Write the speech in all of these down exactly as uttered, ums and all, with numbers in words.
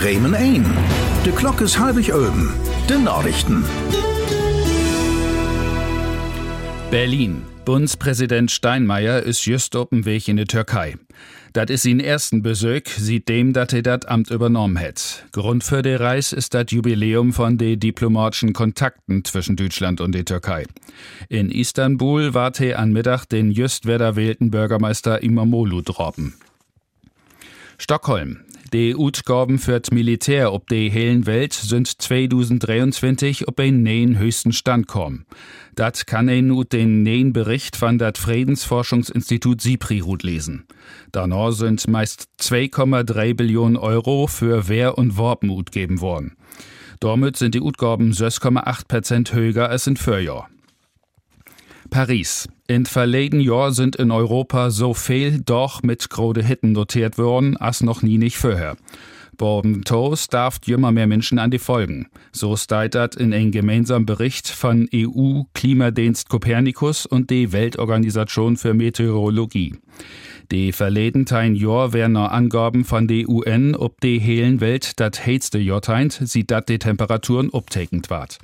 Bremen ein. De Glock is halbig oben. De Nachrichten. Berlin. Bundespräsident Steinmeier ist just op dem Weg in die Türkei. Dat is sein ersten Besuch, seitdem dat er dat Amt übernommen hat. Grund für die Reis ist das Jubiläum von den diplomatischen Kontakten zwischen Deutschland und der Türkei. In Istanbul wart er an Mittag den just wieder wählten Bürgermeister Imamoglu droppen. Stockholm. Die Utgaben für das Militär ob die hellen Welt sind zweitausenddreiundzwanzig op einen neuen höchsten Stand kommen. Dat kann ein ut den neuen Bericht von dat Friedensforschungsinstitut SIPRI lesen. Danach sind meist zwei Komma drei Billionen Euro für Wehr- und Waffen utgeben worden. Damit sind die Utgaben sechs Komma acht Prozent höher als in Vorjahr. Paris. In verleden Jahr sind in Europa so viel doch mit grode Hitten notiert worden, als noch nie nicht vorher. Boben Toast darf immer mehr Menschen an die Folgen. So steht das in einem gemeinsamen Bericht von E U-Klimadienst Copernicus und die Weltorganisation für Meteorologie. Die verleden ein Jahr werden noch Angaben von der U N, ob die hellen Welt das heißste Jahrtaint, sieht dat die Temperaturen uptakend ward.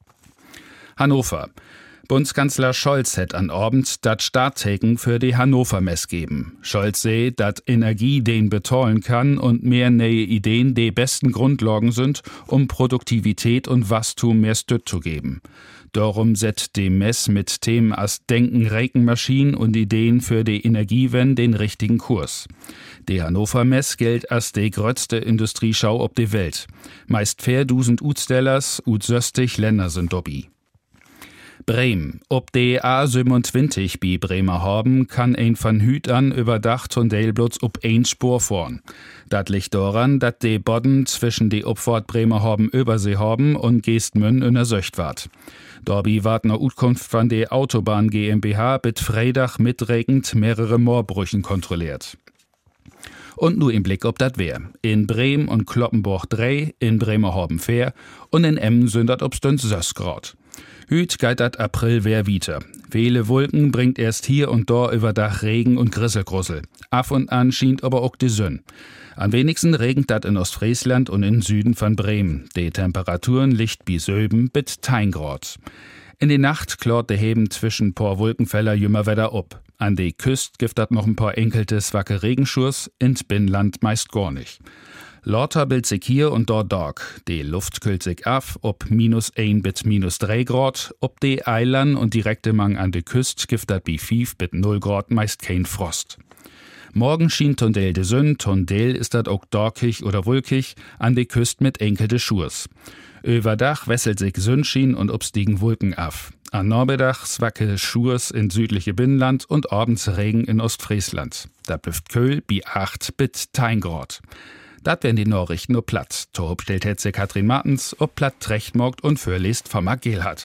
Hannover. Bundeskanzler Scholz hat an Abend dat Startteken für die Hannover-Mess geben. Scholz seh, dat Energie den betollen kann und mehr neue Ideen die besten Grundlagen sind, um Produktivität und Wachstum mehr Stütt zu geben. Darum setzt die Mess mit Themen als Denken, Rekenmaschinen und Ideen für die Energiewende den richtigen Kurs. Die Hannover-Mess gilt als die größte Industrieschau ob die Welt. Meist viertausend Utstellers, ut söstig Länder sind dobi. Bremen. Ob die A siebenundzwanzig bei Bremerhaven kann ein von Hüt an überdacht und Delblutz ob ein Spur fahren. Dat liegt daran, dat die Bodden zwischen die Upfahrt Bremerhaven Übersee haben und Geestmünn in der Söcht wart. Dabei wart ne Utkunft von der Autobahn GmbH mit Freitag mitregend mehrere Moorbrüchen kontrolliert. Und nur im Blick ob dat wär. In Bremen und Kloppenburg drei, in Bremerhaven vier und in Emmen sind dat obstens sechs Grad. Hüt geht dat April wär wieder. Viele Wolken bringt erst hier und da über Dach Regen und Grisselgrussel. Af und an schient aber auch die Sonne. Am wenigsten regnet dat in Ostfriesland und in Süden von Bremen. Die Temperaturen liegt bi Söben bit ein Grad. In die Nacht klort de Heben zwischen paar Wolkenfeller jümmer wieder ob. An die Küst gibt dat noch ein paar enkelte zwacke Regenschurs, ins Binnenland meist gar nicht. Lauter bild sich hier und dort Tag. Die Luft kühlt sich ab, ob minus ein bis minus drei Grad, ob die Eilern und direkte Mang an die Küst gibt dat bi fünf bis null Grad meist kein Frost. Morgen schien Tondel de Sünn, Tondel ist dat auch dorkig oder wolkig, an die Küst mit enkelte Schurs. Über Dach wesselt sich Sonnenschein und obstiegen Wolken af. An Norbedach zwacke Schurs in südliche Binnenland und abends Regen in Ostfriesland. Da büft Köhl bi acht bis ein Grad. Dat wären die Nachrichten ob Platt. Torb stellt Hetze Katrin Martens, ob Platt Trechtmogt und Fürlest von Mark Gelhardt.